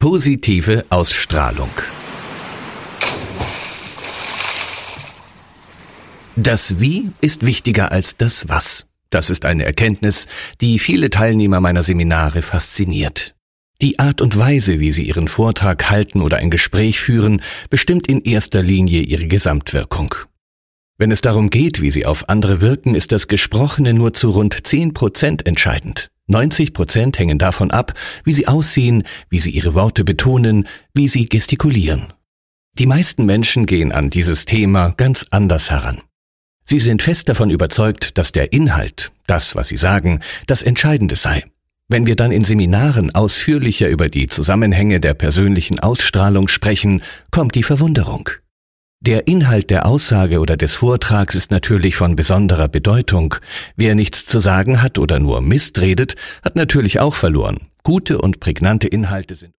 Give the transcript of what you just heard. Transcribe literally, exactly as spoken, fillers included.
Positive Ausstrahlung. Das Wie ist wichtiger als das Was. Das ist eine Erkenntnis, die viele Teilnehmer meiner Seminare fasziniert. Die Art und Weise, wie sie ihren Vortrag halten oder ein Gespräch führen, bestimmt in erster Linie ihre Gesamtwirkung. Wenn es darum geht, wie sie auf andere wirken, ist das Gesprochene nur zu rund zehn Prozent entscheidend. neunzig Prozent hängen davon ab, wie sie aussehen, wie sie ihre Worte betonen, wie sie gestikulieren. Die meisten Menschen gehen an dieses Thema ganz anders heran. Sie sind fest davon überzeugt, dass der Inhalt, das, was sie sagen, das Entscheidende sei. Wenn wir dann in Seminaren ausführlicher über die Zusammenhänge der persönlichen Ausstrahlung sprechen, kommt die Verwunderung. Der Inhalt der Aussage oder des Vortrags ist natürlich von besonderer Bedeutung. Wer nichts zu sagen hat oder nur Mist redet, hat natürlich auch verloren. Gute und prägnante Inhalte sind